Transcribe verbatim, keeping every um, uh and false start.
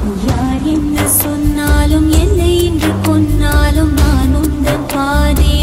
யார் என்ன சொன்னாலும் என்னை இன்று கொன்னாலும் நான் உந்தன் பாதே